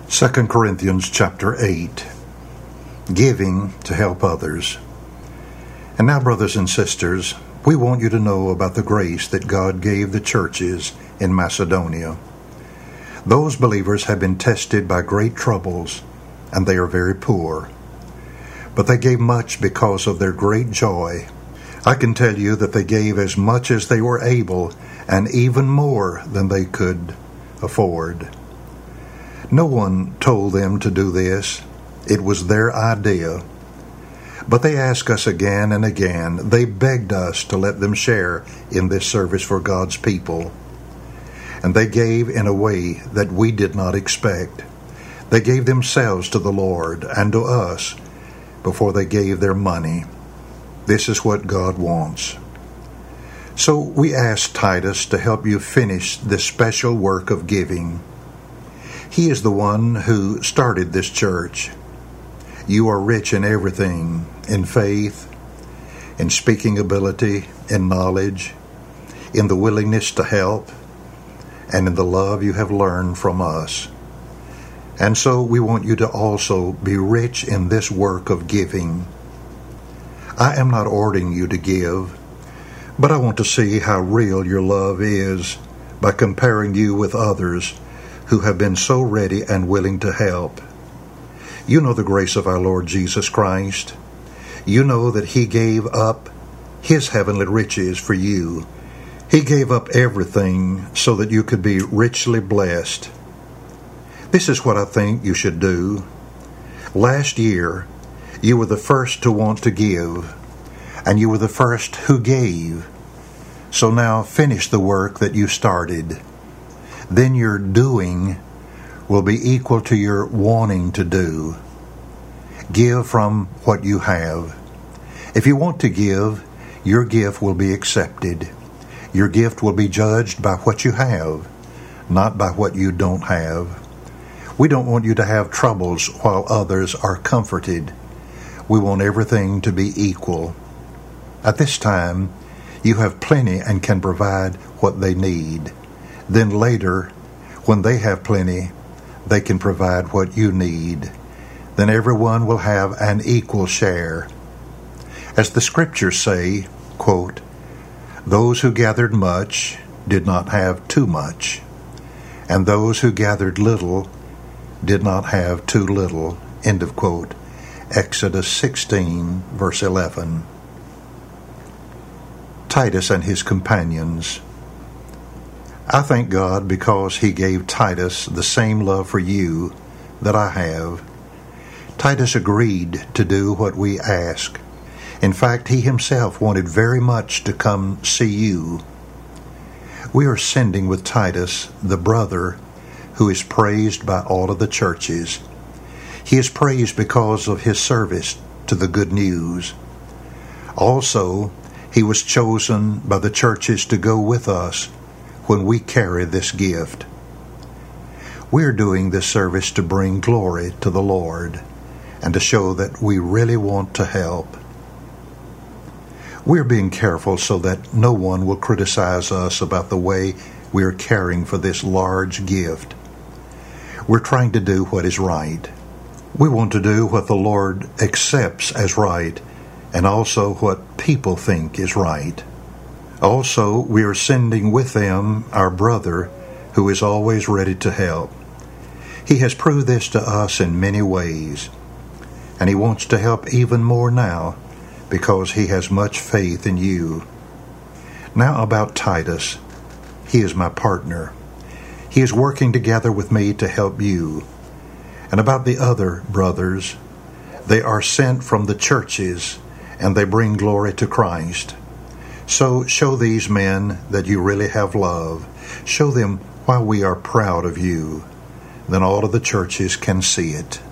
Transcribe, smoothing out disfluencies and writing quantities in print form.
2 Corinthians chapter 8, Giving to help others. And now, brothers and sisters, we want you to know about the grace that God gave the churches in Macedonia. Those believers have been tested by great troubles, and they are very poor. But they gave much because of their great joy. I can tell you that they gave as much as they were able, and even more than they could afford. No one told them to do this. It was their idea. But they asked us again and again. They begged us to let them share in this service for God's people. And they gave in a way that we did not expect. They gave themselves to the Lord and to us before they gave their money. This is what God wants. So we asked Titus to help you finish this special work of giving. He is the one who started this church. You are rich in everything, in faith, in speaking ability, in knowledge, in the willingness to help, and in the love you have learned from us. And so we want you to also be rich in this work of giving. I am not ordering you to give, but I want to see how real your love is by comparing you with others who have been so ready and willing to help. You know the grace of our Lord Jesus Christ. You know that He gave up His heavenly riches for you. He gave up everything so that you could be richly blessed. This is what I think you should do. Last year, you were the first to want to give, and you were the first who gave. So now finish the work that you started. Then your doing will be equal to your wanting to do. Give from what you have. If you want to give, your gift will be accepted. Your gift will be judged by what you have, not by what you don't have. We don't want you to have troubles while others are comforted. We want everything to be equal. At this time, you have plenty and can provide what they need. Then later, when they have plenty, they can provide what you need. Then everyone will have an equal share. As the scriptures say, quote, "Those who gathered much did not have too much, and those who gathered little did not have too little." End of quote. Exodus 16, verse 11. Titus and his companions. I thank God because He gave Titus the same love for you that I have. Titus agreed to do what we ask. In fact, he himself wanted very much to come see you. We are sending with Titus the brother who is praised by all of the churches. He is praised because of his service to the good news. Also, he was chosen by the churches to go with us when we carry this gift. We are doing this service to bring glory to the Lord and to show that we really want to help. We are being careful so that no one will criticize us about the way we are caring for this large gift. We're trying to do what is right. We want to do what the Lord accepts as right and also what people think is right. Also, we are sending with them our brother who is always ready to help. He has proved this to us in many ways, and he wants to help even more now because he has much faith in you. Now about Titus. He is my partner. He is working together with me to help you. And about the other brothers, they are sent from the churches, and they bring glory to Christ. So show these men that you really have love. Show them why we are proud of you. Then all of the churches can see it.